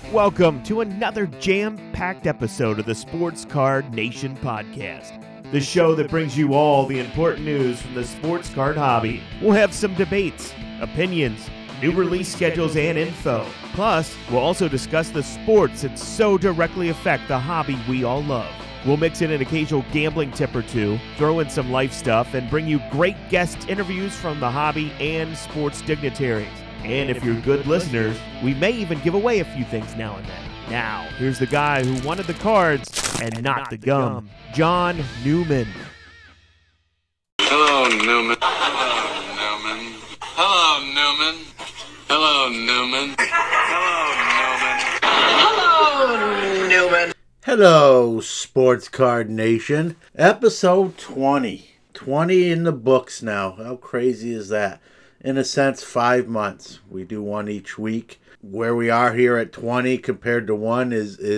Welcome to another jam-packed episode of the Sports Card Nation podcast, the show that brings you all the important news from the sports card hobby. We'll have some debates, opinions, new release schedules, and info. Plus, we'll also discuss the sports that so directly affect the hobby we all love. We'll mix in an occasional gambling tip or two, throw in some life stuff, and bring you great guest interviews from the hobby and sports dignitaries. And if you're good listeners, we may even give away a few things now and then. Now, here's the guy who wanted the cards and not the gum, John Newman. Hello, Newman. Hello, Newman. Hello, Newman. Hello, Newman. Hello, Newman. Hello, Newman. Hello, Sports Card Nation. Episode 20. 20 in the books now. How crazy is that? In a sense, 5 months. We do one each week. Where we are here at 20 compared to 1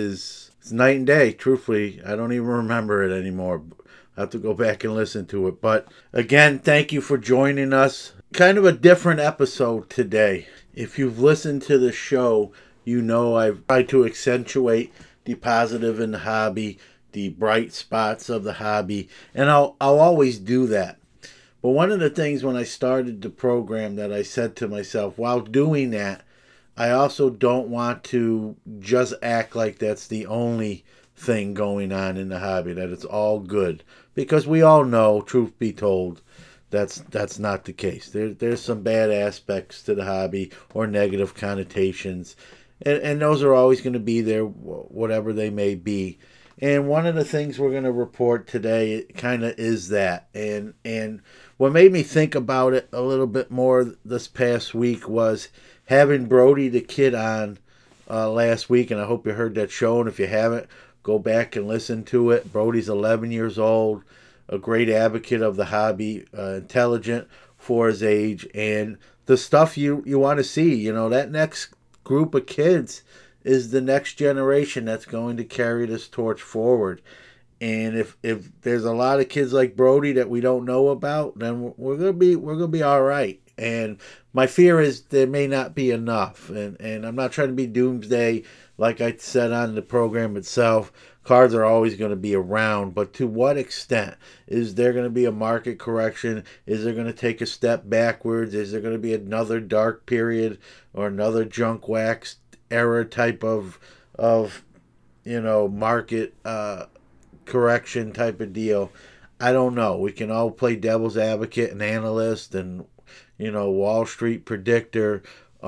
is night and day. Truthfully, I don't even remember it anymore. I have to go back and listen to it. But again, thank you for joining us. Kind of a different episode today. If you've listened to the show, you know I've tried to accentuate the positive in the hobby, the bright spots of the hobby, and I'll always do that. But one of the things when I started the program that I said to myself, while doing that, I also don't want to just act like that's the only thing going on in the hobby, that it's all good. Because we all know, truth be told, that's not the case. There's some bad aspects to the hobby or negative connotations. And those are always going to be there, whatever they may be. And one of the things we're going to report today kind of is that. And what made me think about it a little bit more this past week was having Brody the Kid on last week. And I hope you heard that show. And if you haven't, go back and listen to it. Brody's 11 years old, a great advocate of the hobby, intelligent for his age. And the stuff you want to see, you know, that next group of kids is the next generation that's going to carry this torch forward. And if there's a lot of kids like Brody that we don't know about, then we're gonna be all right. And my fear is there may not be enough. And I'm not trying to be doomsday, like I said on the program itself. Cards are always going to be around, but to what extent? Is there going to be a market correction? Is there going to take a step backwards? Is there going to be another dark period or another junk wax era type of market correction type of deal? I don't know. We can all play devil's advocate and analyst and Wall Street predictor,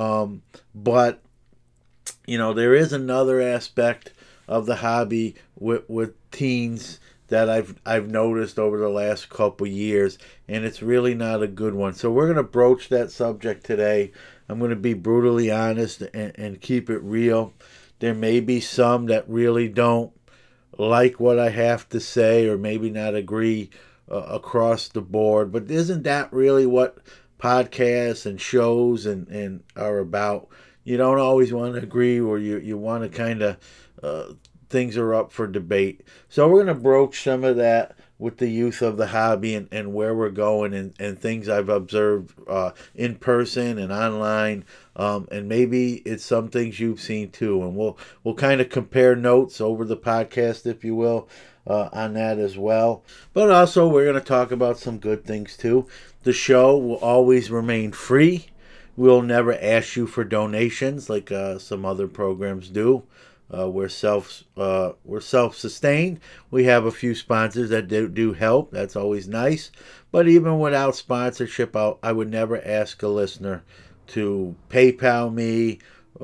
but there is another aspect of the hobby with teens that I've noticed over the last couple years, and it's really not a good one. So we're going to broach that subject today. I'm going to be brutally honest and keep it real. There may be some that really don't like what I have to say or maybe not agree across the board, but isn't that really what podcasts and shows and are about? You don't always want to agree, or you want to kind of things are up for debate. So we're going to broach some of that with the youth of the hobby and where we're going and things I've observed in person and online, and maybe it's some things you've seen too. And we'll kind of compare notes over the podcast, if you will, on that as well. But also we're going to talk about some good things too. The show will always remain free. We'll never ask you for donations like some other programs do. We're self-sustained. We have a few sponsors that do help. That's always nice. But even without sponsorship, I would never ask a listener to PayPal me,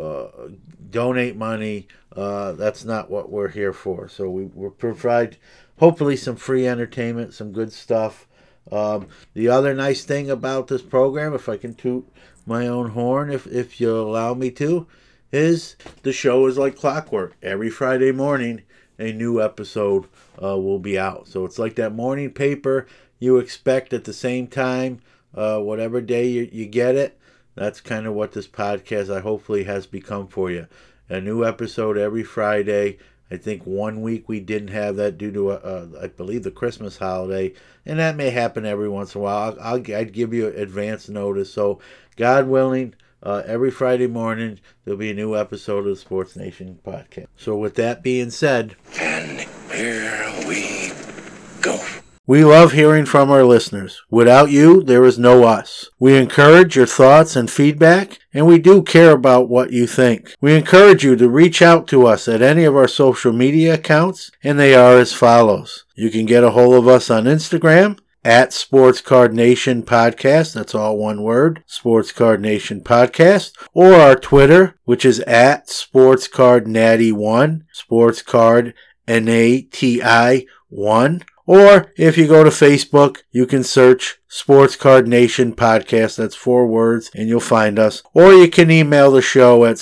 donate money. That's not what we're here for. So we provide hopefully some free entertainment, some good stuff. The other nice thing about this program, if I can toot my own horn, if you allow me to, is the show is like clockwork. Every Friday morning, a new episode will be out. So it's like that morning paper you expect at the same time, whatever day you get it. That's kind of what this podcast hopefully has become for you. A new episode every Friday. I think 1 week we didn't have that due to, I believe, the Christmas holiday. And that may happen every once in a while. I'd give you advance notice. So, God willing, Every Friday morning, there'll be a new episode of the Sports Nation podcast. So with that being said, And here we go. we love hearing from our listeners. Without you, there is no us. We encourage your thoughts and feedback, and we do care about what you think. We encourage you to reach out to us at any of our social media accounts, and they are as follows. You can get a hold of us on Instagram at Sports Card Nation Podcast. That's all one word, Sports Card Nation Podcast. Or our Twitter, which is at Sports Card Natty 1, Sports Card NATI 1. Or if you go to Facebook, you can search Sports Card Nation Podcast. That's 4 words, and you'll find us. Or you can email the show at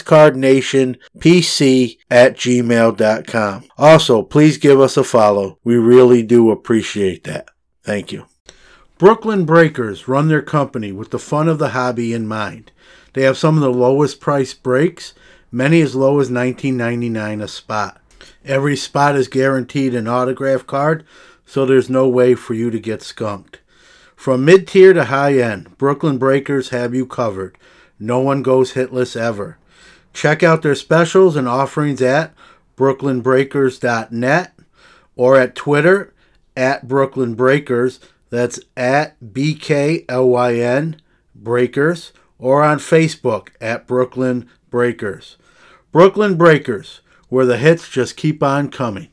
sportscardnationpc@gmail.com. Also, please give us a follow. We really do appreciate that. Thank you. Brooklyn Breakers run their company with the fun of the hobby in mind. They have some of the lowest priced breaks, many as low as $19.99 a spot. Every spot is guaranteed an autograph card, so there's no way for you to get skunked. From mid-tier to high-end, Brooklyn Breakers have you covered. No one goes hitless ever. Check out their specials and offerings at brooklynbreakers.net or at Twitter at Brooklyn Breakers. That's at BKLYN Breakers, or on Facebook at Brooklyn Breakers. Brooklyn Breakers, where the hits just keep on coming.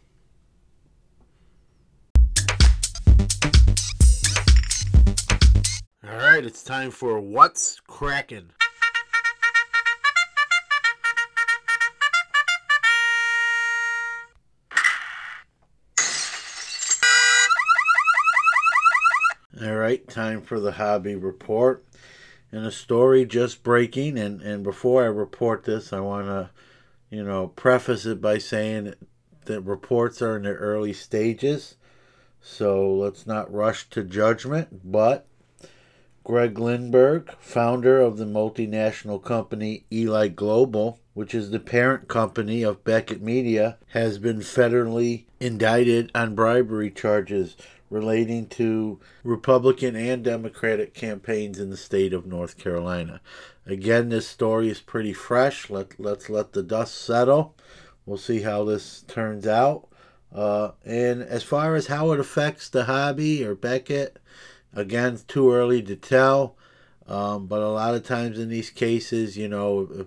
All right, it's time for What's Crackin'. All right, time for the hobby report. And a story just breaking, and before I report this, I want to preface it by saying that reports are in their early stages, so let's not rush to judgment. But Greg Lindberg, founder of the multinational company Eli Global, which is the parent company of Beckett Media, has been federally indicted on bribery charges relating to Republican and Democratic campaigns in the state of North Carolina. Again, this story is pretty fresh. Let's let the dust settle. We'll see how this turns out. And as far as how it affects the hobby or Beckett, again, it's too early to tell. But a lot of times in these cases, if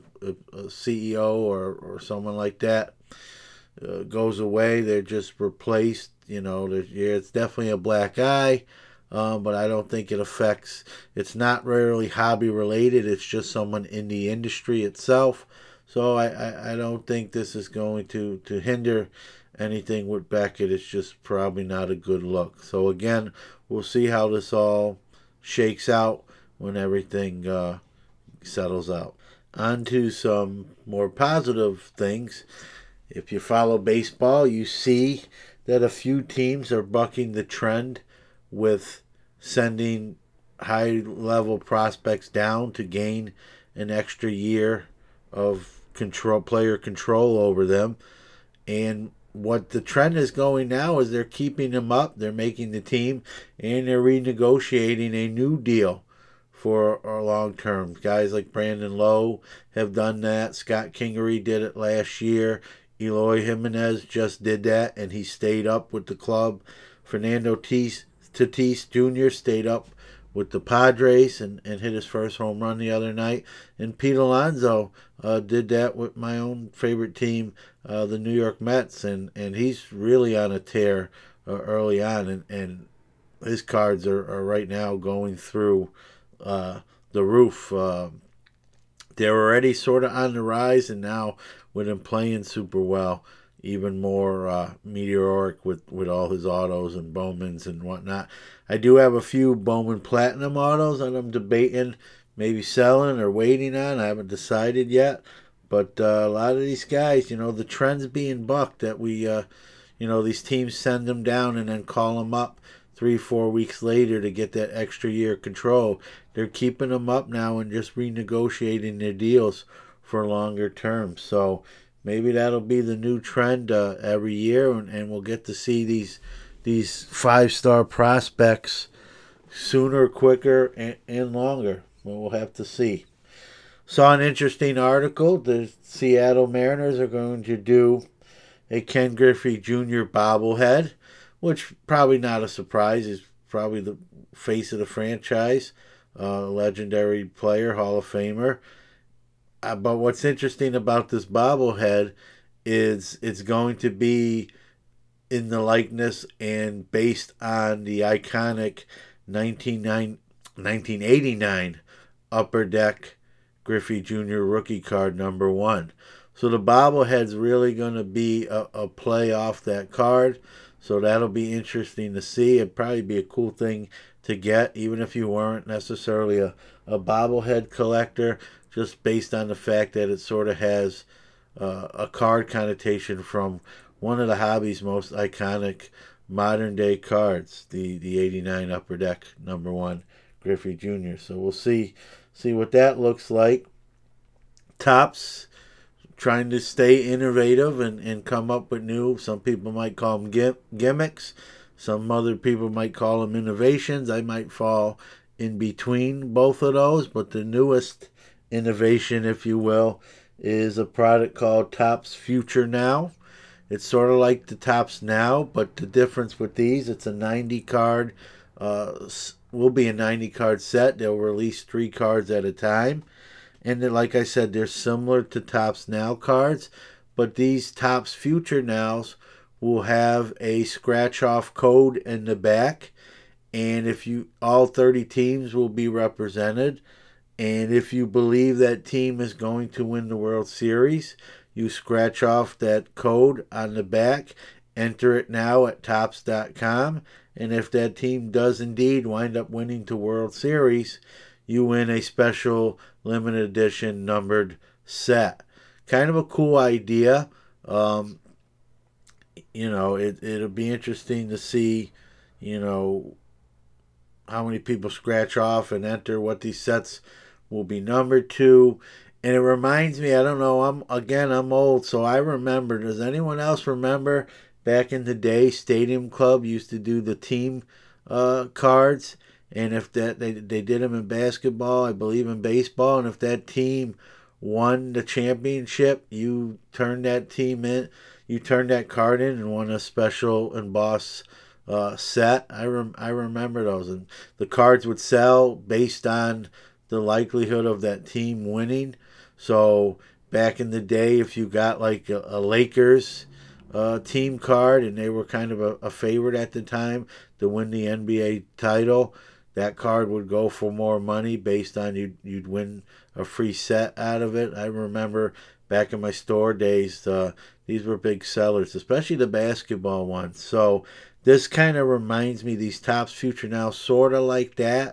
a CEO or someone like that goes away, they're just replaced. It's definitely a black eye. But I don't think it affects, it's not really hobby related, it's just someone in the industry itself. So I don't think this is going to hinder anything with Beckett. It's just probably not a good look. So again, we'll see how this all shakes out when everything settles out. On to some more positive things. If you follow baseball, you see that a few teams are bucking the trend with sending high-level prospects down to gain an extra year of player control over them. And what the trend is going now is they're keeping them up, they're making the team, and they're renegotiating a new deal for a long term. Guys like Brandon Lowe have done that. Scott Kingery did it last year. Eloy Jimenez just did that, and he stayed up with the club. Fernando Tatis Jr. stayed up with the Padres and hit his first home run the other night. And Pete Alonso did that with my own favorite team, the New York Mets, and he's really on a tear early on, and his cards are right now going through the roof. They're already sort of on the rise, and now with him playing super well, even more meteoric with all his autos and Bowmans and whatnot. I do have a few Bowman Platinum autos that I'm debating maybe selling or waiting on. I haven't decided yet. But a lot of these guys, the trend's being bucked that we, these teams send them down and then call them up 3-4 weeks later to get that extra year control. They're keeping them up now and just renegotiating their deals for longer terms. So maybe that'll be the new trend every year, and we'll get to see these 5-star prospects sooner, quicker, and longer. We'll have to see. Saw an interesting article. The Seattle Mariners are going to do a Ken Griffey Jr. bobblehead, which probably not a surprise. He's probably the face of the franchise, legendary player, Hall of Famer. But what's interesting about this bobblehead is it's going to be in the likeness and based on the iconic 1989 Upper Deck Griffey Jr. rookie card #1. So the bobblehead's really going to be a play off that card. So that'll be interesting to see. It'd probably be a cool thing to get, even if you weren't necessarily a bobblehead collector, just based on the fact that it sort of has a card connotation from one of the hobby's most iconic modern day cards, the 89 Upper Deck #1 Griffey Jr. So we'll see what that looks like. Topps trying to stay innovative and come up with new, some people might call them gimmicks, some other people might call them innovations. I might fall in between both of those, but the newest innovation, if you will, is a product called Topps Future Now. It's sort of like the Topps Now, but the difference with these, it's a 90 card, will be a 90 card set. They'll release 3 cards at a time. And then, like I said, they're similar to Topps Now cards, but these Topps Future Nows will have a scratch-off code in the back, and all 30 teams will be represented. And if you believe that team is going to win the World Series, you scratch off that code on the back, enter it now at Topps.com, and if that team does indeed wind up winning the World Series, you win a special limited edition numbered set. Kind of a cool idea. It'll be interesting to see, how many people scratch off and enter what these sets will be numbered to. And it reminds me, I don't know, I'm old, so I remember. Does anyone else remember back in the day, Stadium Club used to do the team cards? And if that they did them in basketball, I believe in baseball, and if that team won the championship, you turned that card in and won a special embossed set. I remember those, and the cards would sell based on the likelihood of that team winning. So back in the day, if you got like a Lakers team card and they were kind of a favorite at the time to win the NBA title, that card would go for more money based on you'd win a free set out of it. I remember back in my store days, these were big sellers, especially the basketball ones. So this kind of reminds me, these Topps Future Now, sort of like that.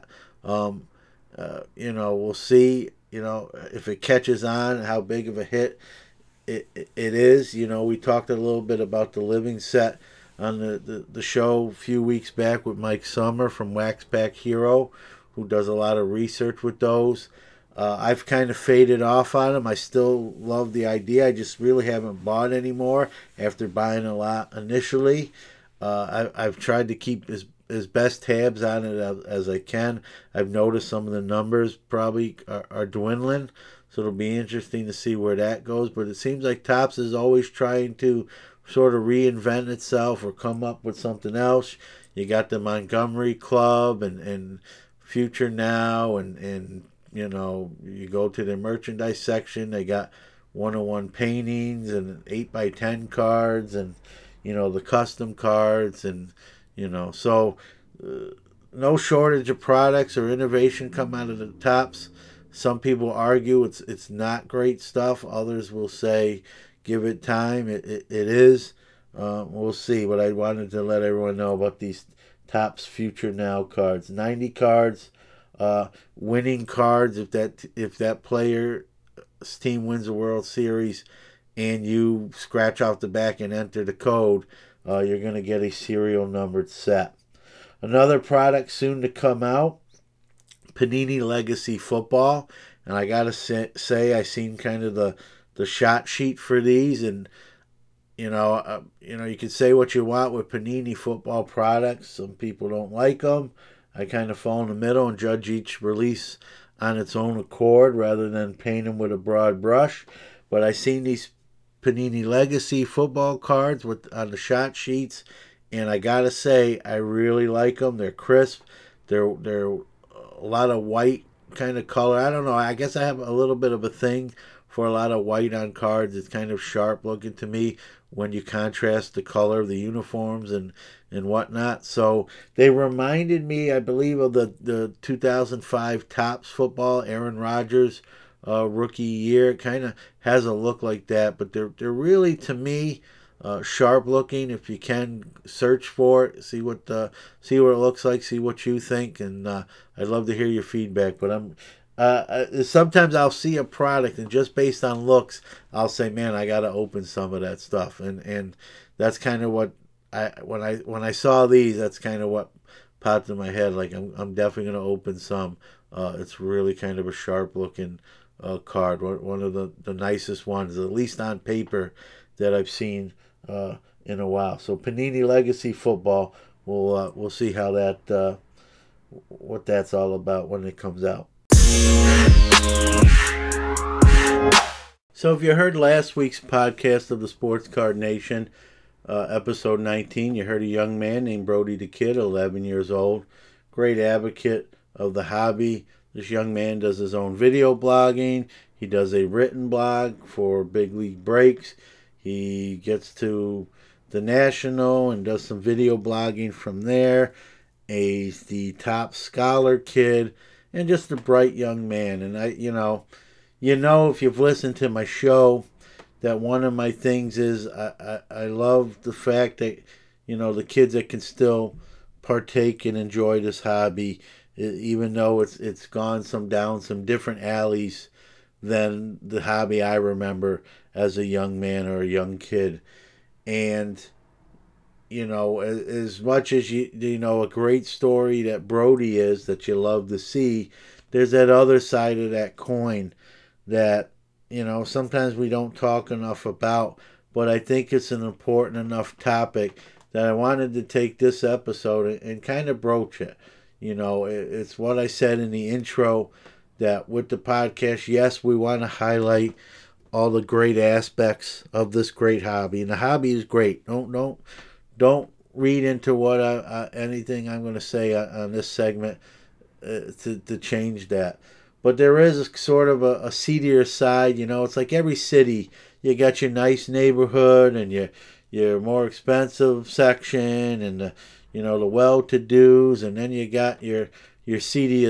We'll see, if it catches on, how big of a hit it is. We talked a little bit about the living set on the show a few weeks back with Mike Summer from Wax Pack Hero, who does a lot of research with those. I've kind of faded off on them. I still love the idea. I just really haven't bought anymore after buying a lot initially. I've tried to keep as best tabs on it as I can. I've noticed some of the numbers probably are dwindling, so it'll be interesting to see where that goes. But it seems like Topps is always trying to sort of reinvent itself or come up with something else. You got the Montgomery Club and Future Now, and you go to the merchandise section, they got 101 paintings and 8x10 cards and the custom cards, and so no shortage of products or innovation come out of the Topps. Some people argue it's not great stuff. Others will say give it time. It is. We'll see. But I wanted to let everyone know about these Topps Future Now cards. 90 cards, winning cards. If that player's team wins the World Series and you scratch off the back and enter the code, you're going to get a serial numbered set. Another product soon to come out, Panini Legacy Football. And I got to say, I seen kind of the shot sheet for these, and you can say what you want with Panini football products. Some people don't like them. I kind of fall in the middle and judge each release on its own accord rather than paint them with a broad brush. But I seen these Panini Legacy football cards on the shot sheets, and I gotta say I really like them. They're crisp. They're a lot of white kind of color. I don't know. I guess I have a little bit of a thing for a lot of white on cards. It's kind of sharp looking to me when you contrast the color of the uniforms and whatnot. So they reminded me, I believe, of the 2005 Topps football, Aaron Rodgers rookie year. It kind of has a look like that, but they're really, to me, sharp looking. If you can search for it, see what it looks like, see what you think, and I'd love to hear your feedback. But sometimes I'll see a product and just based on looks, I'll say, man, I gotta open some of that stuff, and that's kind of what when I saw these, that's kind of what popped in my head. Like I'm definitely gonna open some. It's really kind of a sharp looking card, one of the nicest ones, at least on paper, that I've seen in a while. So Panini Legacy Football, we'll see how that what that's all about when it comes out. So if you heard last week's podcast of the Sports Card Nation, episode 19, you heard a young man named Brody the Kid, 11 years old, great advocate of the hobby. This young man does his own video blogging. He does a written blog for Big League Breaks. He gets to the National and does some video blogging from there. He's the top scholar kid and just a bright young man. And if you've listened to my show, that one of my things is I love the fact that, the kids that can still partake and enjoy this hobby, even though it's gone down some different alleys than the hobby I remember as a young man or a young kid. And, as much as a great story that Brody is that you love to see, there's that other side of that coin that, sometimes we don't talk enough about, but I think it's an important enough topic that I wanted to take this episode and kind of broach it. It's what I said in the intro, that with the podcast, yes, we want to highlight all the great aspects of this great hobby, and the hobby is great. Don't read into what anything I'm going to say on this segment to change that. But there is sort of a seedier side. It's like every city, you got your nice neighborhood and your more expensive section and the well-to-dos, and then you got your seedier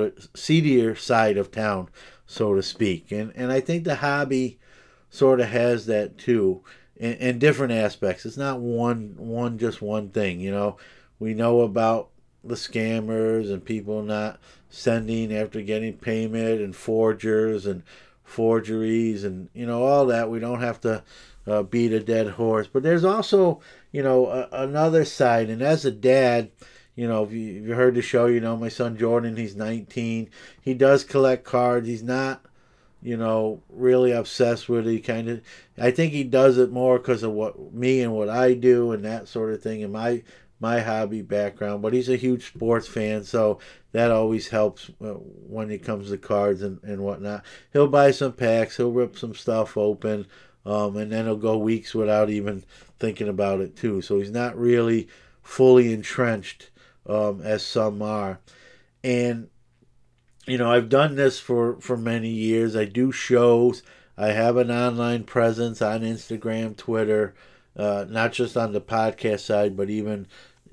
side of town, so to speak. And I think the hobby sort of has that too, in different aspects. It's not just one thing. We know about the scammers and people not sending after getting payment, and forgers and forgeries and all that. We don't have to beat a dead horse, but there's also another side. And as a dad, if you heard the show, my son Jordan, he's 19. He does collect cards. He's not really obsessed with it. I think he does it more because of what I do and that sort of thing, and my hobby background. But he's a huge sports fan, so that always helps when it comes to cards and whatnot. He'll buy some packs, he'll rip some stuff open, and then he'll go weeks without even thinking about it too. So he's not really fully entrenched as some are. And I've done this for many years. I do shows. I have an online presence on Instagram, Twitter, not just on the podcast side, but even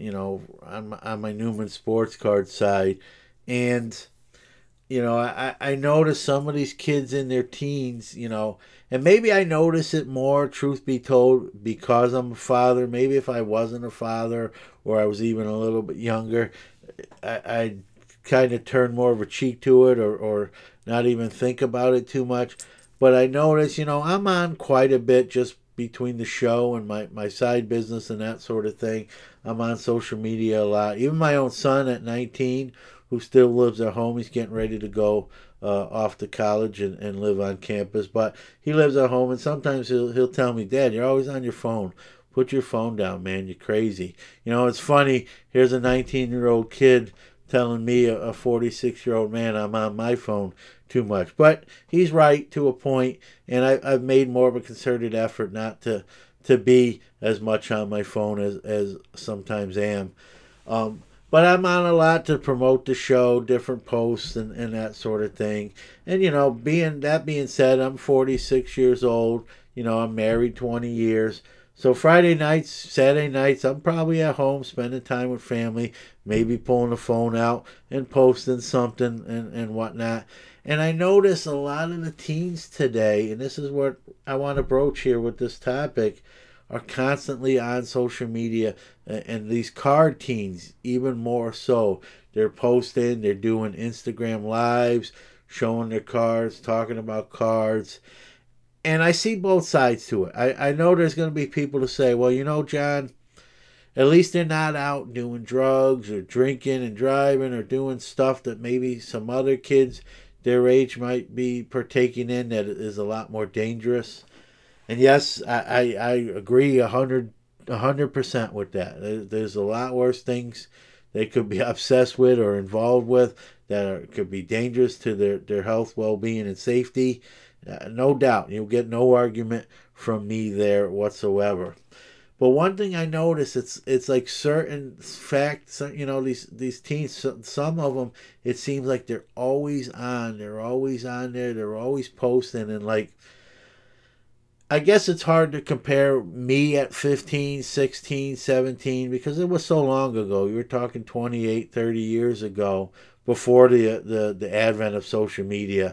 on my Newman Sports Card side. And I notice some of these kids in their teens, and maybe I notice it more, truth be told, because I'm a father. Maybe if I wasn't a father, or I was even a little bit younger, I'd kind of turn more of a cheek to it, or not even think about it too much. But I notice, I'm on quite a bit just between the show and my side business and that sort of thing. I'm on social media a lot. Even my own son at 19, who still lives at home, he's getting ready to go off to college and live on campus. But he lives at home, and sometimes he'll tell me, Dad, you're always on your phone. Put your phone down, man. You're crazy. It's funny. Here's a 19-year-old kid telling me, a 46-year-old man, I'm on my phone too much. But he's right to a point, and I've made more of a concerted effort not to be as much on my phone as sometimes am. But I'm on a lot to promote the show, different posts and that sort of thing. And, being said, I'm 46 years old. I'm married 20 years. So Friday nights, Saturday nights, I'm probably at home spending time with family, maybe pulling the phone out and posting something and whatnot. And I notice a lot of the teens today, and this is what I want to broach here with this topic, are constantly on social media, and these card teens even more so. They're posting, they're doing Instagram lives, showing their cards, talking about cards. And I see both sides to it. I know there's going to be people to say, well, John, at least they're not out doing drugs or drinking and driving or doing stuff that maybe some other kids their age might be partaking in that is a lot more dangerous. And yes, I agree 100% with that. There's a lot worse things they could be obsessed with or involved with that could be dangerous to their health, well-being, and safety. No doubt. You'll get no argument from me there whatsoever. But one thing I notice, it's like certain facts, these teens, some of them, it seems like they're always on. They're always on there. They're always posting. And I guess it's hard to compare me at 15, 16, 17 because it was so long ago. You were talking 28, 30 years ago before the advent of social media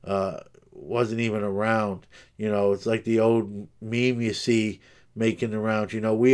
wasn't even around. It's like the old meme you see making the rounds.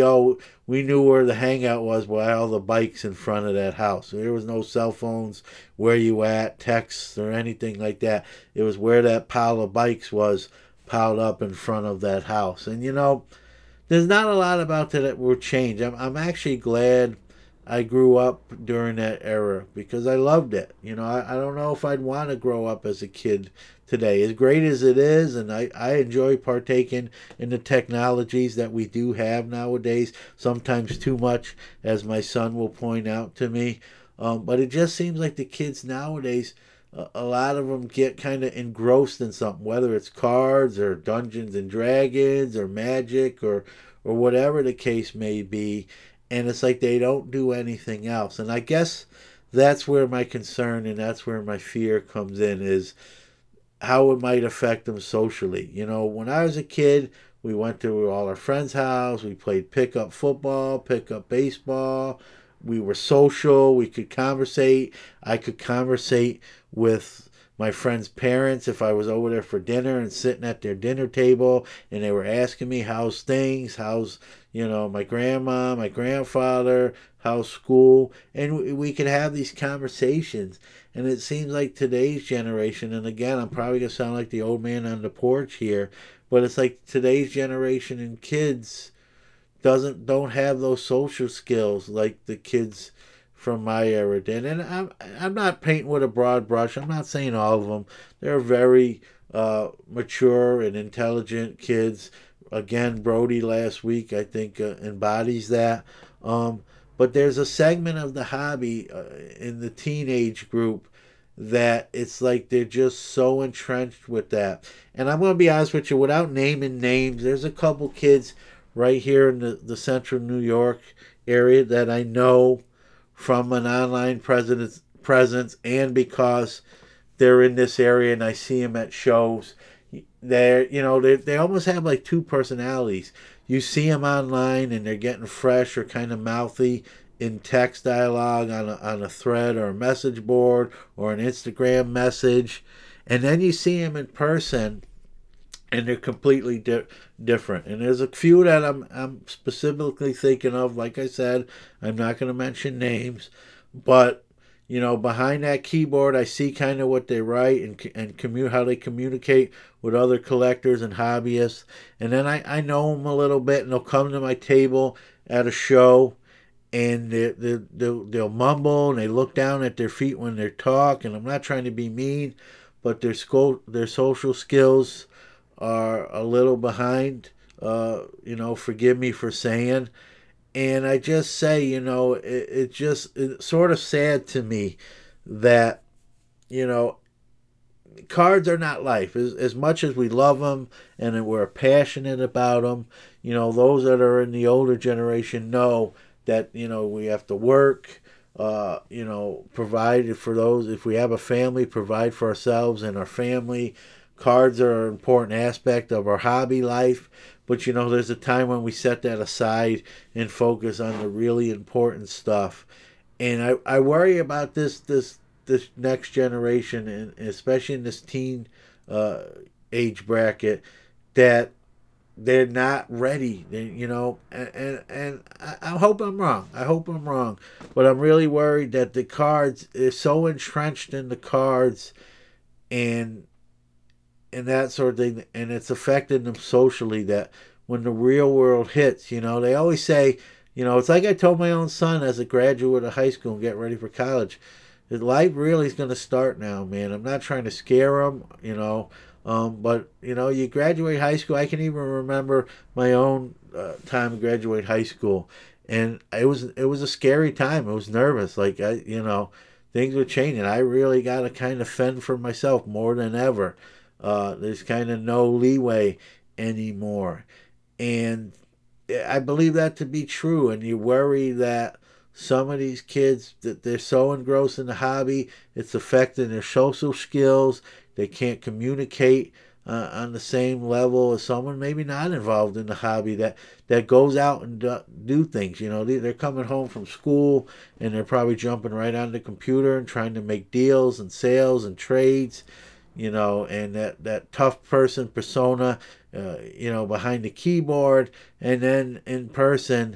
We knew where the hangout was by all the bikes in front of that house. There was no cell phones, where you at, texts, or anything like that. It was where that pile of bikes was piled up in front of that house. And there's not a lot about that will change. I'm actually glad I grew up during that era because I loved it. I don't know if I'd want to grow up as a kid today, as great as it is, and I enjoy partaking in the technologies that we do have nowadays, sometimes too much, as my son will point out to me. But it just seems like the kids nowadays, a lot of them get kind of engrossed in something, whether it's cards or Dungeons and Dragons or Magic or whatever the case may be. And it's like they don't do anything else. And I guess that's where my concern and that's where my fear comes in, is how it might affect them socially. When I was a kid, we went to all our friends' house. We played pickup football, pickup baseball. We were social. We could conversate. I could conversate with my friends' parents if I was over there for dinner and sitting at their dinner table and they were asking me how's things, how's my grandma, my grandfather, how's school, and we could have these conversations. And it seems like today's generation, and again, I'm probably going to sound like the old man on the porch here, but it's like today's generation and kids don't have those social skills like the kids from my era did. And I'm not painting with a broad brush. I'm not saying all of them. They're very mature and intelligent kids. Again, Brody last week, I think, embodies that. But there's a segment of the hobby in the teenage group that it's like they're just so entrenched with that. And I'm going to be honest with you, without naming names, there's a couple kids right here in the central New York area that I know from an online presence and because they're in this area and I see them at shows. They almost have like two personalities. You see them online and they're getting fresh or kind of mouthy in text dialogue on a thread or a message board or an Instagram message, and then you see them in person and they're completely different. And there's a few that I'm specifically thinking of. Like I said, I'm not going to mention names, but behind that keyboard, I see kind of what they write and how they communicate with other collectors and hobbyists. And then I know them a little bit, and they'll come to my table at a show, and they'll mumble, and they look down at their feet when they talk. And I'm not trying to be mean, but their social skills are a little behind. Forgive me for saying. And I just say, it's sort of sad to me that, you know, cards are not life. As much as we love them and we're passionate about them, those that are in the older generation know that, we have to work, provide for those. If we have a family, provide for ourselves and our family. Cards are an important aspect of our hobby life. But, there's a time when we set that aside and focus on the really important stuff. And I worry about this next generation, and especially in this teen age bracket, that they're not ready. And I hope I'm wrong. But I'm really worried that the cards is so entrenched in the cards and that sort of thing, and it's affecting them socially, that when the real world hits, they always say, it's like I told my own son as a graduate of high school and get ready for college. His life really is going to start now, man. I'm not trying to scare him, but, you graduate high school. I can even remember my own time graduate high school, and it was a scary time. I was nervous. Like, things were changing. I really got to kind of fend for myself more than ever. There's kind of no leeway anymore. And I believe that to be true. And you worry that some of these kids, that they're so engrossed in the hobby, it's affecting their social skills. They can't communicate on the same level as someone maybe not involved in the hobby that goes out and do things. They're coming home from school and they're probably jumping right on the computer and trying to make deals and sales and trades. And that tough person persona, behind the keyboard, and then in person,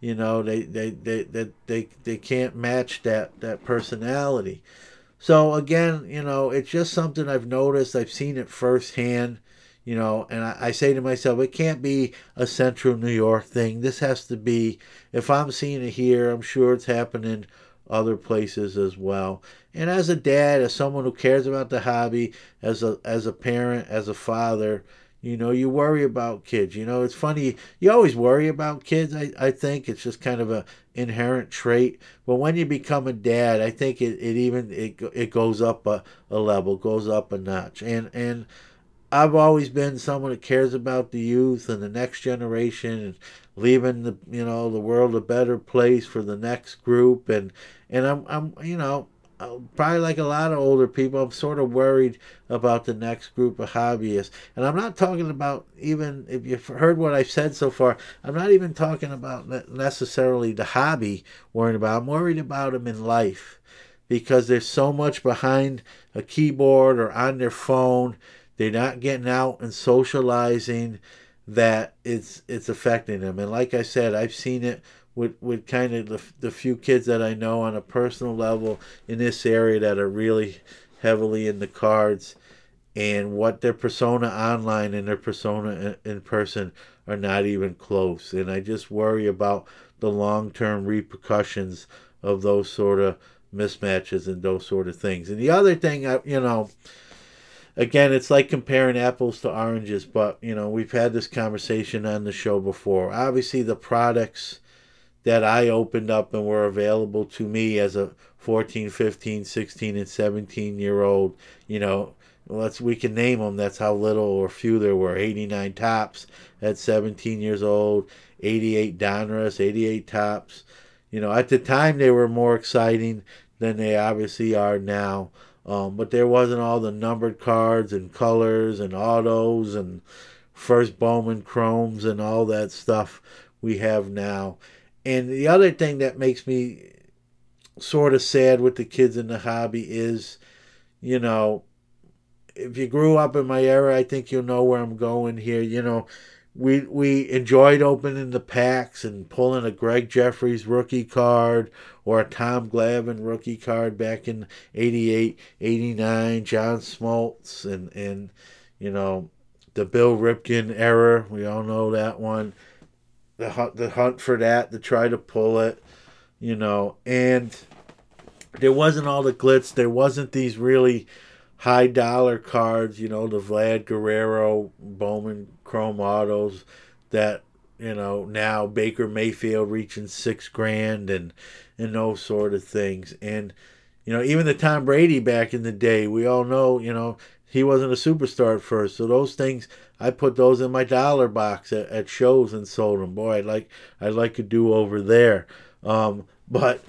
they can't match that personality. So again, it's just something I've noticed. I've seen it firsthand, and I say to myself, it can't be a central New York thing. This has to be, if I'm seeing it here, I'm sure it's happening other places as well. And as a dad, as someone who cares about the hobby, as a parent, as a father, you worry about kids. It's funny, you always worry about kids. I think it's just kind of a inherent trait. But when you become a dad, I think it goes up a level, goes up a notch. And I've always been someone that cares about the youth and the next generation, and leaving the world a better place for the next group. And I'm probably like a lot of older people, I'm sort of worried about the next group of hobbyists. And I'm not talking about, even if you've heard what I've said so far, I'm not even talking about necessarily the hobby worrying about. I'm worried about them in life, because there's so much behind a keyboard or on their phone. They're not getting out and socializing, that it's affecting them. And like I said, I've seen it with kind of the few kids that I know on a personal level in this area that are really heavily in the cards, and what their persona online and their persona in person are not even close. And I just worry about the long-term repercussions of those sort of mismatches and those sort of things. And the other thing, again, it's like comparing apples to oranges, but, we've had this conversation on the show before. Obviously, the products that I opened up and were available to me as a 14, 15, 16, and 17-year-old, we can name them. That's how little or few there were. 89 Topps at 17 years old, 88 Donruss, 88 Topps. At the time they were more exciting than they obviously are now. But there wasn't all the numbered cards and colors and autos and first Bowman chromes and all that stuff we have now. And the other thing that makes me sort of sad with the kids in the hobby is, if you grew up in my era, I think you'll know where I'm going here. We enjoyed opening the packs and pulling a Greg Jeffries rookie card or a Tom Glavine rookie card back in 88, 89, John Smoltz and the Bill Ripken era. We all know that one. The hunt for that, to try to pull it, and there wasn't all the glitz. There wasn't these really high dollar cards, the Vlad Guerrero Bowman Chrome autos that now Baker Mayfield reaching $6,000 and those sort of things. And, even the Tom Brady back in the day, we all know, he wasn't a superstar at first. So those things, I put those in my dollar box at shows and sold them. Boy, I'd like a do-over there. But,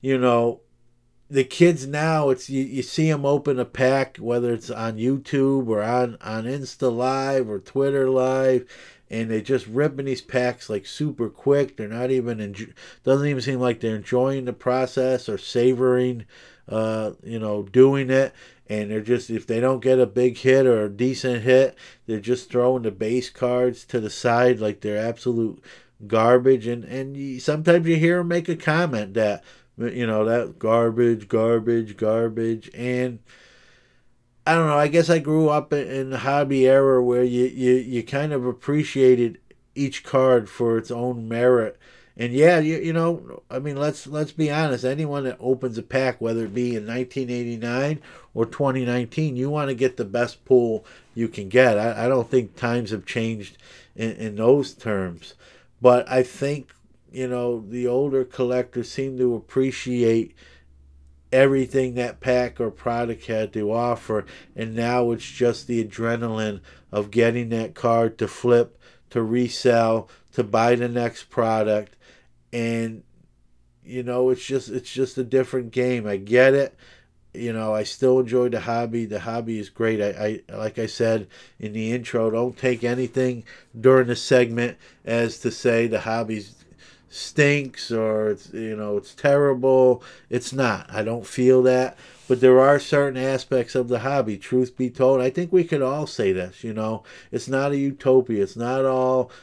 the kids now, it's you see them open a pack, whether it's on YouTube or on Insta Live or Twitter Live, and they're just ripping these packs like super quick. They're not even doesn't even seem like they're enjoying the process or savoring, doing it. And they're just, if they don't get a big hit or a decent hit, they're just throwing the base cards to the side like they're absolute garbage. And sometimes you hear them make a comment that, that garbage. And I don't know, I guess I grew up in the hobby era where you kind of appreciated each card for its own merit. And yeah, let's be honest. Anyone that opens a pack, whether it be in 1989 or 2019, you want to get the best pull you can get. I don't think times have changed in those terms. But I think, the older collectors seem to appreciate everything that pack or product had to offer, and now it's just the adrenaline of getting that card to flip, to resell, to buy the next product. And it's just a different game. I get it. I still enjoy the hobby. The hobby is great. I like I said in the intro, don't take anything during the segment as to say the hobby stinks or it's terrible. It's not. I don't feel that. But there are certain aspects of the hobby, truth be told. I think we could all say this, It's not a utopia. It's not all,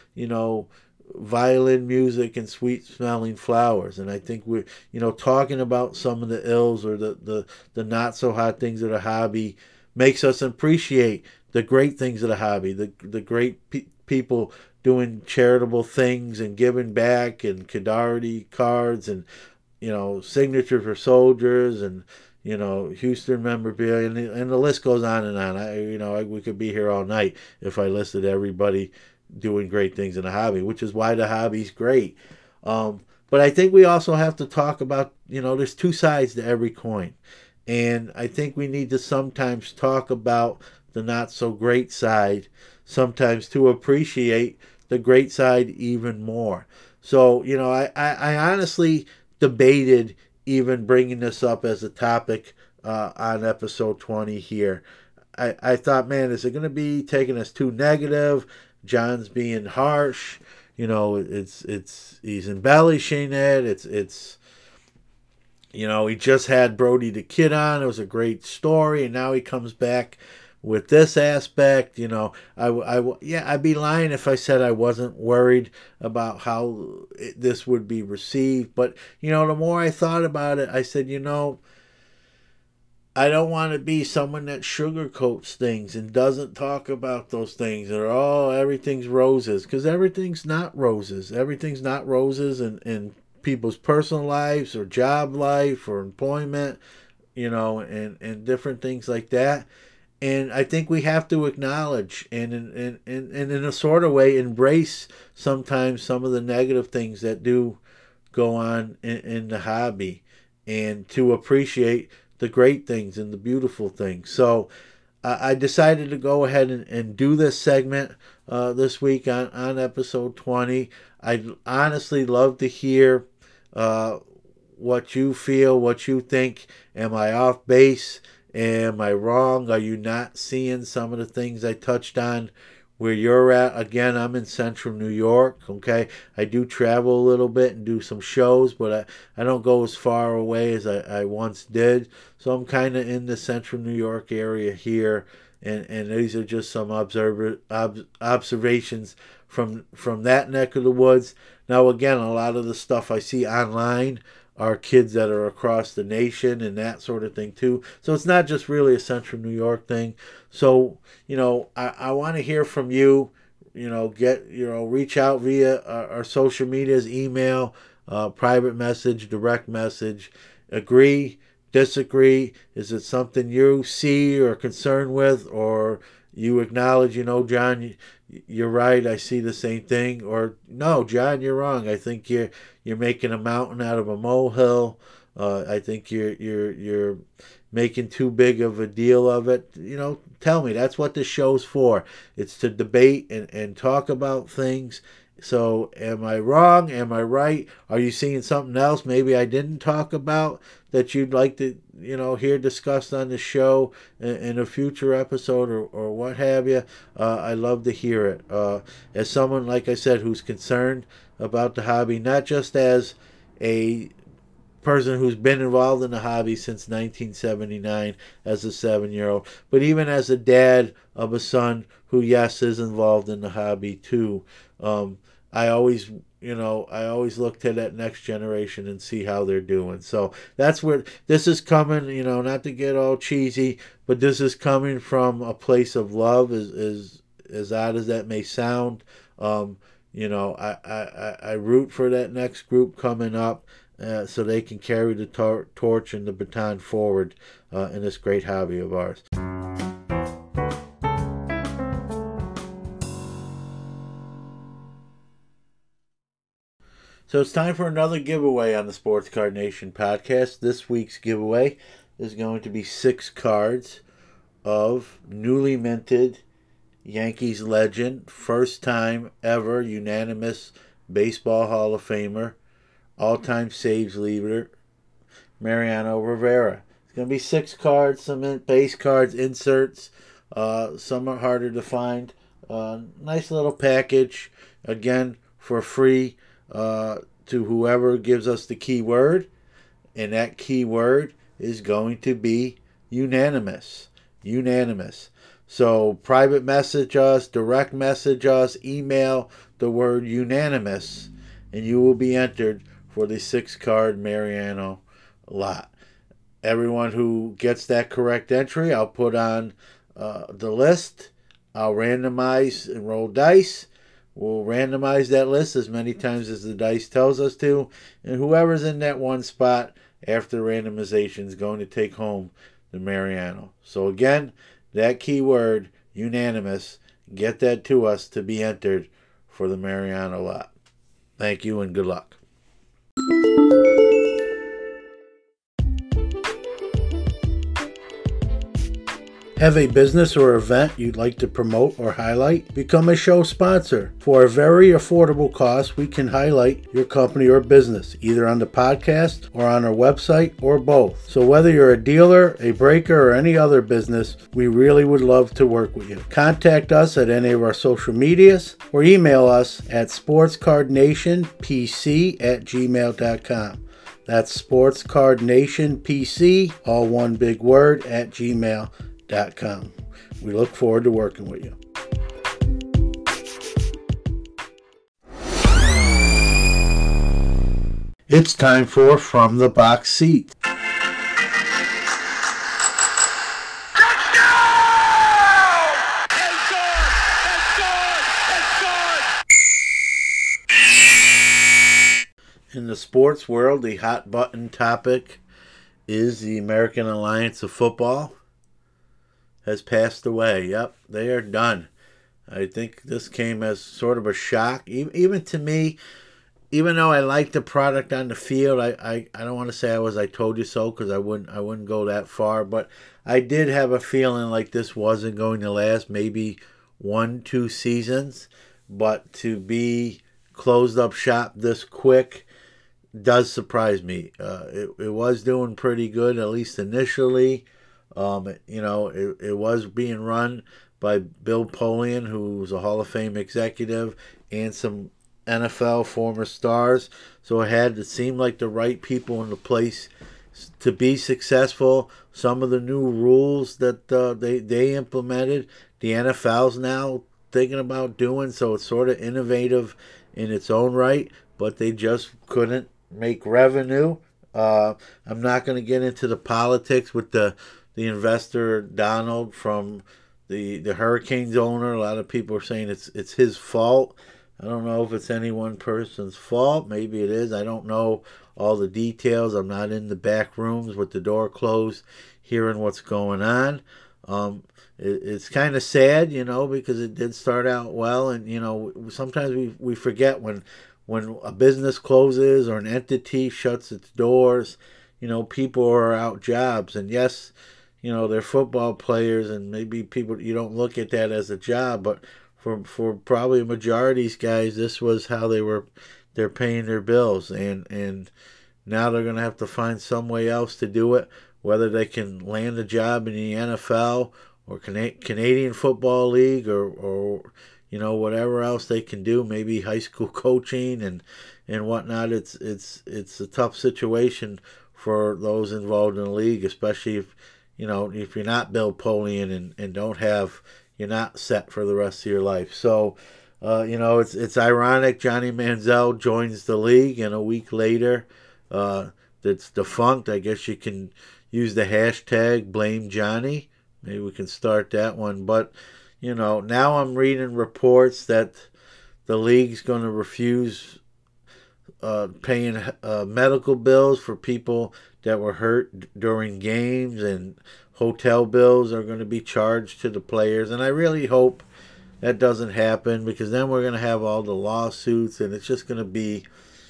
violin music and sweet smelling flowers. And I think we're talking about some of the ills or the not so hot things of the hobby makes us appreciate the great things of the hobby, the great people doing charitable things and giving back, and Kedarty cards and signature for soldiers and Houston memorabilia, and the list goes on and on. We could be here all night if I listed everybody doing great things in the hobby, which is why the hobby's great. But I think we also have to talk about, there's two sides to every coin. And I think we need to sometimes talk about the not so great side, sometimes to appreciate the great side even more. So, I honestly debated even bringing this up as a topic on episode 20 here. I thought, man, is it going to be taking us too negative? John's being harsh, he's embellishing it. It's he just had Brody the Kid on. It was a great story, and now he comes back with this aspect. I'd be lying if I said I wasn't worried about how this would be received. But the more I thought about it, I said, I don't want to be someone that sugarcoats things and doesn't talk about those things, or everything's roses, because everything's not roses. Everything's not roses in people's personal lives or job life or employment, and different things like that. And I think we have to acknowledge and in a sort of way embrace sometimes some of the negative things that do go on in the hobby, and to appreciate the great things and the beautiful things. So I decided to go ahead and do this segment this week on episode 20. I'd honestly love to hear what you feel, what you think. Am I off base? Am I wrong? Are you not seeing some of the things I touched on where you're at? Again, I'm in central New York, okay? I do travel a little bit and do some shows, but I don't go as far away as I once did. So I'm kind of in the central New York area here, and these are just some observations from that neck of the woods. Now, again, a lot of the stuff I see online are kids that are across the nation and that sort of thing too. So it's not just really a central New York thing. So, I want to hear from you. Reach out via our social medias, email, private message, direct message. Agree, disagree? Is it something you see or concerned with, or you acknowledge, John, you're right. I see the same thing. Or no, John, you're wrong. I think you're making a mountain out of a molehill. I think you're making too big of a deal of it. Tell me. That's what this show's for. It's to debate and talk about things. So am I wrong? Am I right? Are you seeing something else maybe I didn't talk about that you'd like to, hear discussed on the show in a future episode or what have you? I love to hear it. As someone, like I said, who's concerned about the hobby, not just as a person who's been involved in the hobby since 1979 as a 7-year-old, but even as a dad of a son who, yes, is involved in the hobby too. I always look to that next generation and see how they're doing. So that's where this is coming, not to get all cheesy, but this is coming from a place of love, as odd as that may sound. I root for that next group coming up so they can carry the torch and the baton forward in this great hobby of ours. So it's time for another giveaway on the Sports Card Nation podcast. This week's giveaway is going to be 6 cards of newly minted Yankees legend, first time ever unanimous Baseball Hall of Famer, all-time saves leader, Mariano Rivera. It's going to be 6 cards, some base cards, inserts. Some are harder to find. Nice little package, again, for free. To whoever gives us the keyword, and that keyword is going to be unanimous. So private message us, direct message us, email the word unanimous, and you will be entered for the 6-card Mariano lot. Everyone who gets that correct entry, I'll put on the list. I'll randomize and roll dice. We'll randomize that list as many times as the dice tells us to, and whoever's in that one spot after randomization is going to take home the Mariano. So again, that keyword, unanimous, get that to us to be entered for the Mariano lot. Thank you and good luck. Have a business or event you'd like to promote or highlight? Become a show sponsor. For a very affordable cost, we can highlight your company or business, either on the podcast or on our website or both. So whether you're a dealer, a breaker, or any other business, we really would love to work with you. Contact us at any of our social medias or email us at sportscardnationpc@gmail.com. That's sportscardnationpc, all one big word, @gmail.com. We look forward to working with you. It's time for From the Box Seat. In the sports world, the hot button topic is the American Alliance of Football has passed away. Yep, they are done. I think this came as sort of a shock, even to me. Even though I like the product on the field, I don't want to say I told you so, because I wouldn't go that far, but I did have a feeling like this wasn't going to last maybe 1-2 seasons, but to be closed up shop this quick does surprise me. It was doing pretty good, at least initially. It was being run by Bill Polian, who's a Hall of Fame executive, and some NFL former stars. So it seemed like the right people in the place to be successful. Some of the new rules that they implemented, the NFL's now thinking about doing, so it's sort of innovative in its own right, but they just couldn't make revenue. I'm not going to get into the politics with the investor Donald from the Hurricanes owner. A lot of people are saying it's his fault. I don't know if it's any one person's fault. Maybe it is. I don't know all the details. I'm not in the back rooms with the door closed hearing what's going on. It's kind of sad, because it did start out well, and sometimes we forget when a business closes or an entity shuts its doors, people are out jobs, and yes, they're football players, and maybe people, you don't look at that as a job, but for probably a majority of these guys, this was how they're paying their bills, and now they're going to have to find some way else to do it, whether they can land a job in the NFL or Canadian Football League or whatever else they can do, maybe high school coaching and whatnot. It's a tough situation for those involved in the league, especially if you're not Bill Polian and you're not set for the rest of your life. So it's ironic. Johnny Manziel joins the league, and a week later, it's defunct. I guess you can use the hashtag blame Johnny. Maybe we can start that one. But now I'm reading reports that the league's going to refuse paying medical bills for people that were hurt during games, and hotel bills are going to be charged to the players. And I really hope that doesn't happen, because then we're going to have all the lawsuits, and it's just going to be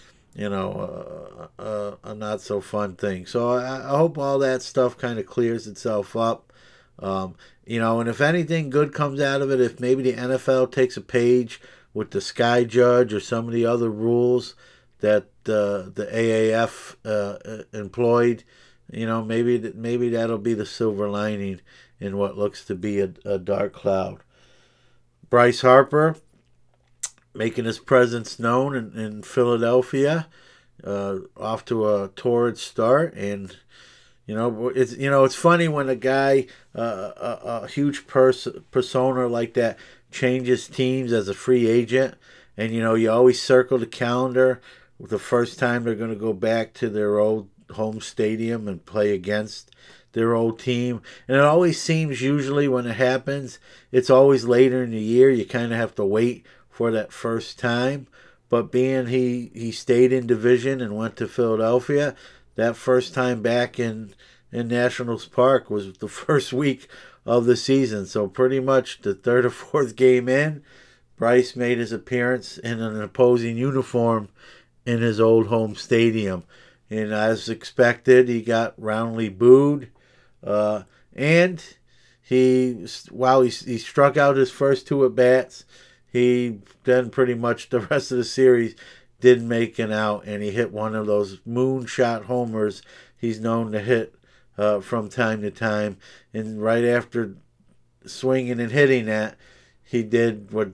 a not so fun thing. So I hope all that stuff kind of clears itself up. And if anything good comes out of it, if maybe the NFL takes a page with the Sky Judge or some of the other rules that the AAF employed, maybe that'll be the silver lining in what looks to be a dark cloud. Bryce Harper making his presence known in Philadelphia, off to a torrid start, and it's funny when a guy, a huge persona like that, changes teams as a free agent, and you always circle the calendar with the first time they're going to go back to their old home stadium and play against their old team. And it always seems, usually when it happens, it's always later in the year. You kind of have to wait for that first time. But being he stayed in division and went to Philadelphia, that first time back in Nationals Park was the first week of the season. So pretty much the third or fourth game in, Bryce made his appearance in an opposing uniform in his old home stadium. And as expected, he got roundly booed. And he struck out his first two at-bats, he then pretty much the rest of the series didn't make an out, and he hit one of those moonshot homers he's known to hit from time to time. And right after swinging and hitting that, he did went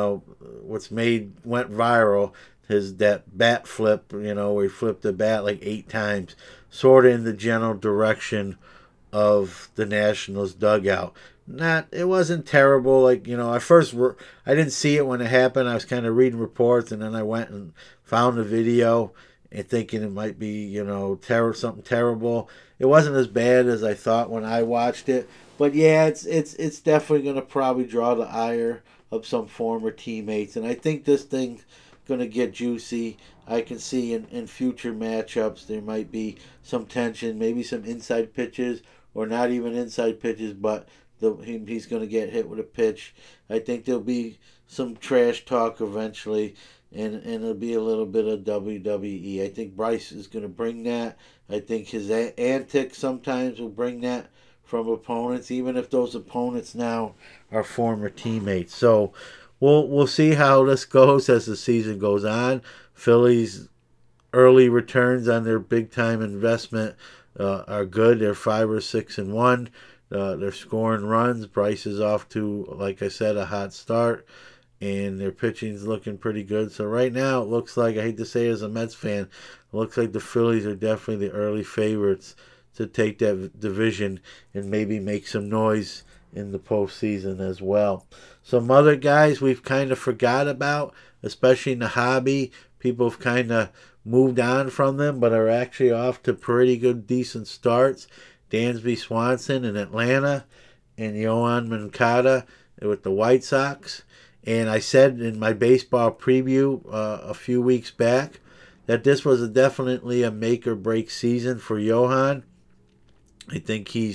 viral, that bat flip, where he flipped the bat like 8 times, sort of in the general direction of the Nationals dugout. It wasn't terrible. I didn't see it when it happened. I was kind of reading reports, and then I went and found the video and thinking it might be, something terrible. It wasn't as bad as I thought when I watched it. But yeah, it's definitely going to probably draw the ire of some former teammates. And I think this thing's going to get juicy. I can see in future matchups there might be some tension, maybe some inside pitches, or not even inside pitches, but he's going to get hit with a pitch. I think there'll be some trash talk eventually, and it'll be a little bit of WWE. I think Bryce is going to bring that. I think his antics sometimes will bring that from opponents, even if those opponents now are former teammates. So we'll see how this goes as the season goes on. Philly's early returns on their big-time investment are good. They're 5 or 6-1. They're scoring runs. Bryce is off to, like I said, a hot start, and their pitching's looking pretty good. So right now it looks like, I hate to say it as a Mets fan, it looks like the Phillies are definitely the early favorites to take that division and maybe make some noise in the postseason as well. Some other guys we've kind of forgot about, especially in the hobby. People have kind of moved on from them, but are actually off to pretty good, decent starts. Dansby Swanson in Atlanta, and Yoan Moncada with the White Sox. And I said in my baseball preview a few weeks back that this was definitely a make-or-break season for Yohan. I think he's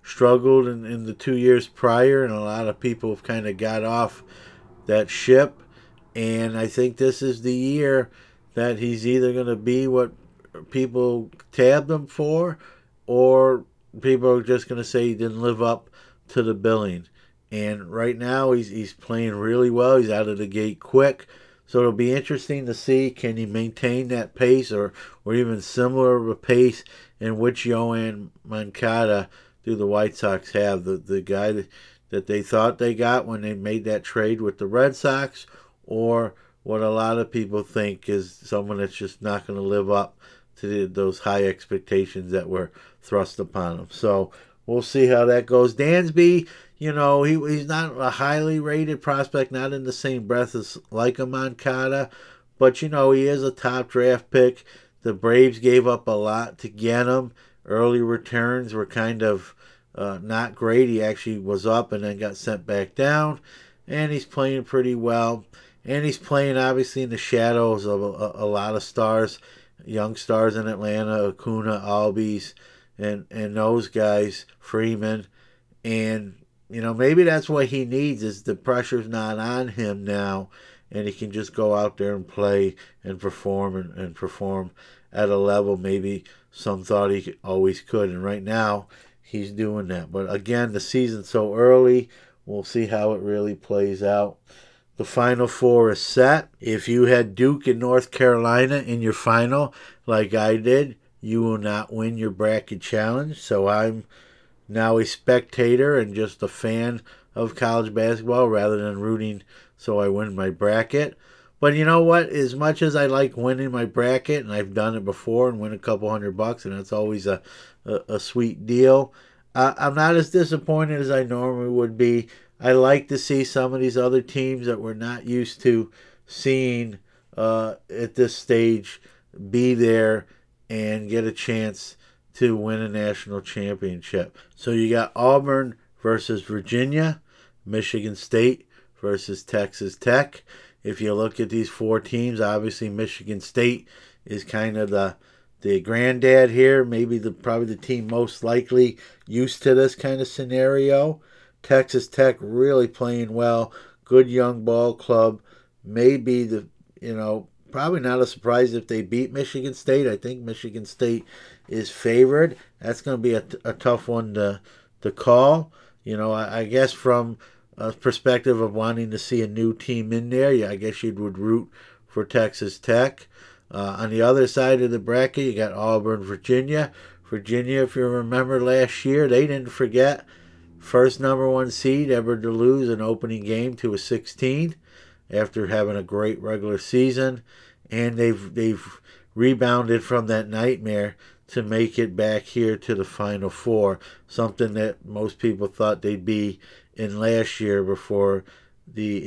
struggled in the 2 years prior, and a lot of people have kind of got off that ship. And I think this is the year that he's either going to be what people tabbed him for, or people are just going to say he didn't live up to the billing. And right now he's playing really well. He's out of the gate quick. So it'll be interesting to see, can he maintain that pace or even similar of a pace in which Yoan Moncada do the White Sox have, the guy that they thought they got when they made that trade with the Red Sox, or what a lot of people think is someone that's just not going to live up to those high expectations that were thrust upon him. So we'll see how that goes. Dansby, he's not a highly rated prospect, not in the same breath as like a Moncada, but he is a top draft pick. The Braves gave up a lot to get him. Early returns were kind of not great. He actually was up and then got sent back down, and he's playing pretty well. And he's playing obviously in the shadows of a lot of stars, young stars in Atlanta, Acuna, Albies, and those guys, Freeman. And maybe that's what he needs, is the pressure's not on him now, and he can just go out there and play and perform and perform at a level maybe some thought he always could. And right now, he's doing that. But again, the season's so early, we'll see how it really plays out. The Final Four is set. If you had Duke and North Carolina in your final, like I did, you will not win your bracket challenge. So I'm now a spectator and just a fan of college basketball rather than rooting so I win my bracket. But you know what? As much as I like winning my bracket, and I've done it before and win a couple $100, and that's always a sweet deal, I'm not as disappointed as I normally would be. I like to see some of these other teams that we're not used to seeing at this stage be there and get a chance to win a national championship. So you got Auburn versus Virginia, Michigan State versus Texas Tech. If you look at these four teams, obviously Michigan State is kind of the granddad here, maybe probably the team most likely used to this kind of scenario. Texas Tech really playing well, good young ball club. Maybe probably not a surprise if they beat Michigan State. I think Michigan State is favored. That's going to be a tough one to call. I guess from a perspective of wanting to see a new team in there, I guess you would root for Texas Tech. On the other side of the bracket, you got Auburn, Virginia. Virginia, if you remember last year, they didn't forget. First number one seed ever to lose an opening game to a 16 after having a great regular season. And they've rebounded from that nightmare to make it back here to the Final Four, something that most people thought they'd be in last year before the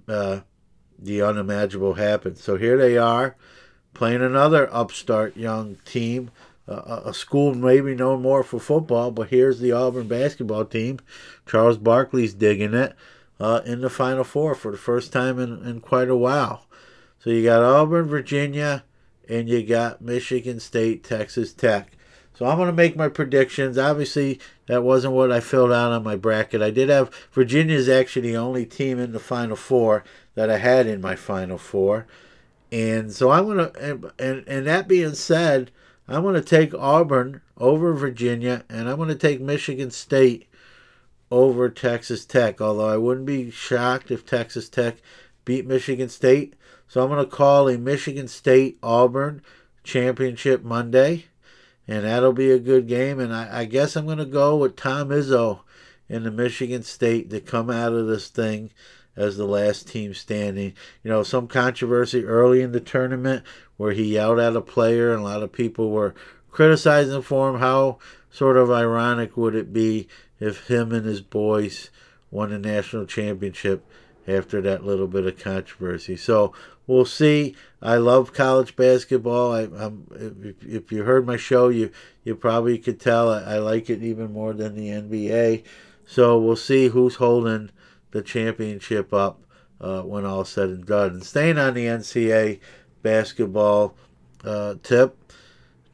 unimaginable happened. So here they are, playing another upstart young team, a school maybe known more for football, but here's the Auburn basketball team. Charles Barkley's digging it in the Final Four for the first time in quite a while. So you got Auburn, Virginia, and you got Michigan State, Texas Tech. So I'm going to make my predictions. Obviously, that wasn't what I filled out on my bracket. I did have Virginia is actually the only team in the Final Four that I had in my Final Four. And so I'm going to, and that being said, I'm going to take Auburn over Virginia, and I'm going to take Michigan State over Texas Tech, although I wouldn't be shocked if Texas Tech beat Michigan State. So I'm going to call a Michigan State-Auburn championship Monday, and that'll be a good game. And I guess I'm going to go with Tom Izzo in the Michigan State to come out of this thing as the last team standing. Some controversy early in the tournament where he yelled at a player, and a lot of people were criticizing for him. How sort of ironic would it be if him and his boys won a national championship after that little bit of controversy? So we'll see. I love college basketball. If you heard my show, you probably could tell I like it even more than the NBA. So we'll see who's holding the championship up when all's said and done. And staying on the NCAA basketball tip,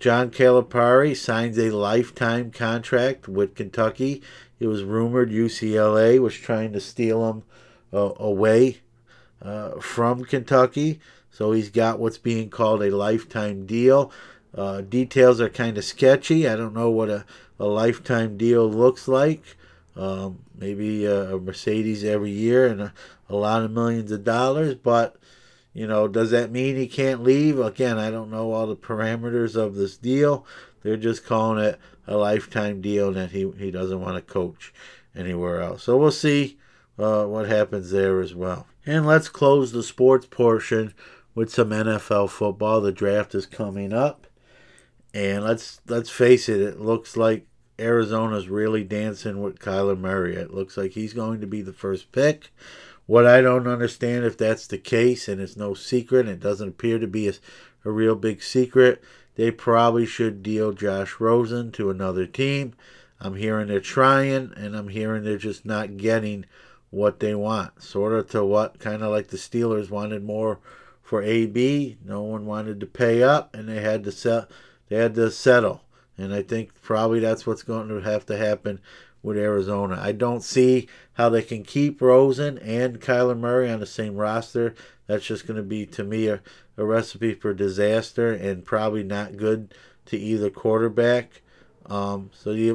John Calipari signs a lifetime contract with Kentucky. It was rumored UCLA was trying to steal him away from Kentucky. So he's got what's being called a lifetime deal. Details are kind of sketchy. I don't know what a lifetime deal looks like. Maybe a Mercedes every year and a lot of millions of dollars. But, does that mean he can't leave? Again, I don't know all the parameters of this deal. They're just calling it a lifetime deal and that he doesn't want to coach anywhere else. So we'll see what happens there as well. And let's close the sports portion with some NFL football. The draft is coming up. And let's face it, it looks like Arizona's really dancing with Kyler Murray. It looks like he's going to be the first pick. What I don't understand, if that's the case, and it's no secret, and it doesn't appear to be a real big secret, they probably should deal Josh Rosen to another team. I'm hearing they're trying, and I'm hearing they're just not getting what they want. Sort of to what, kind of like the Steelers wanted more for AB. No one wanted to pay up, and they had to settle. And I think probably that's what's going to have to happen with Arizona. I don't see how they can keep Rosen and Kyler Murray on the same roster. That's just going to be, to me, a recipe for disaster and probably not good to either quarterback. So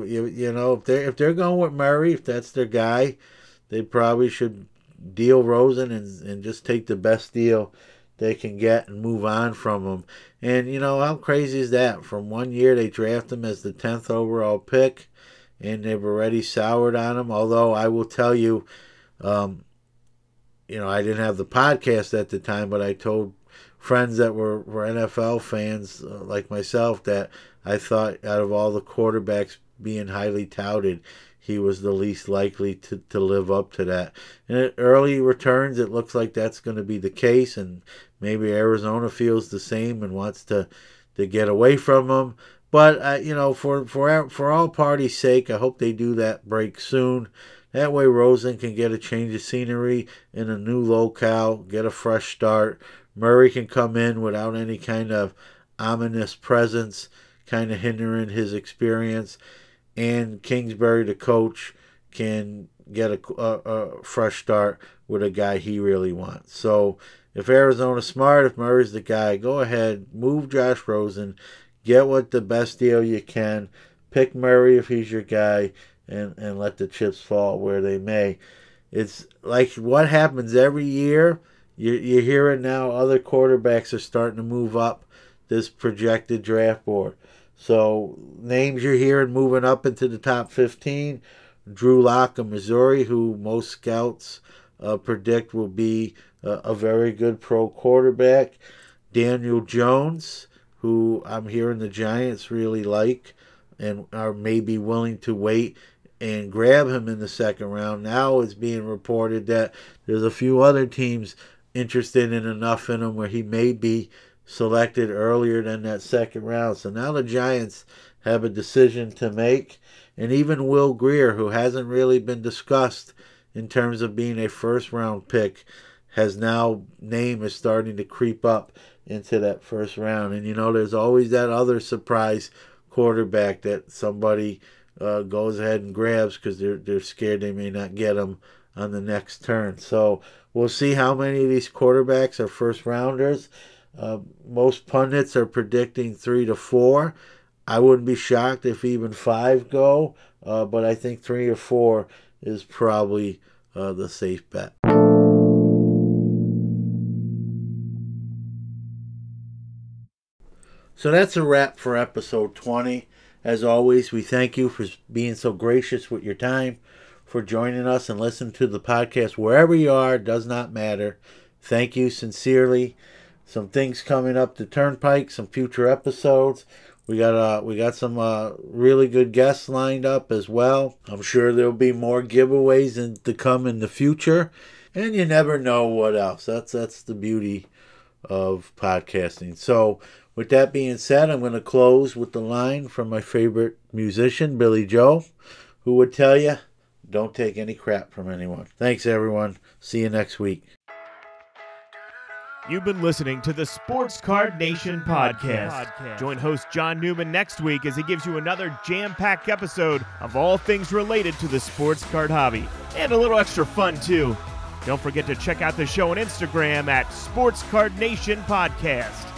if they're going with Murray, if that's their guy, they probably should deal Rosen and just take the best deal they can get and move on from him. And how crazy is that? From 1 year they draft him as the 10th overall pick, and they've already soured on him. Although I will tell you, I didn't have the podcast at the time, but I told friends that were NFL fans like myself that I thought out of all the quarterbacks being highly touted, he was the least likely to live up to that. And at early returns, it looks like that's going to be the case, and maybe Arizona feels the same and wants to get away from him. But, for all parties' sake, I hope they do that break soon. That way Rosen can get a change of scenery in a new locale, get a fresh start. Murray can come in without any kind of ominous presence, kind of hindering his experience. And Kingsbury, the coach, can get a fresh start with a guy he really wants. So if Arizona's smart, if Murray's the guy, go ahead, move Josh Rosen, get what the best deal you can, pick Murray if he's your guy, and let the chips fall where they may. It's like what happens every year. You're hearing now other quarterbacks are starting to move up this projected draft board. So names you're hearing moving up into the top 15, Drew Lock of Missouri, who most scouts predict will be a very good pro quarterback. Daniel Jones, who I'm hearing the Giants really like and are maybe willing to wait and grab him in the second round. Now it's being reported that there's a few other teams interested in enough in him where he may be selected earlier than that second round. So now the Giants have a decision to make. And even Will Grier, who hasn't really been discussed in terms of being a first round pick, has now name is starting to creep up into that first round. And there's always that other surprise quarterback that somebody goes ahead and grabs because they're scared they may not get him on the next turn. So we'll see how many of these quarterbacks are first rounders. Most pundits are predicting 3 to 4. I wouldn't be shocked if even 5 go, but I think 3 or 4 is probably the safe bet. So that's a wrap for episode 20. As always, we thank you for being so gracious with your time, for joining us and listening to the podcast wherever you are. Does not matter. Thank you sincerely. Some things coming up the Turnpike, some future episodes. We got some really good guests lined up as well. I'm sure there'll be more giveaways to come in the future, and you never know what else. That's the beauty of podcasting. So with that being said, I'm going to close with the line from my favorite musician, Billy Joel, who would tell you, don't take any crap from anyone. Thanks, everyone. See you next week. You've been listening to the Sports Card Nation podcast. Join host John Newman next week as he gives you another jam-packed episode of all things related to the sports card hobby. And a little extra fun, too. Don't forget to check out the show on Instagram at Sports Card Nation Podcast.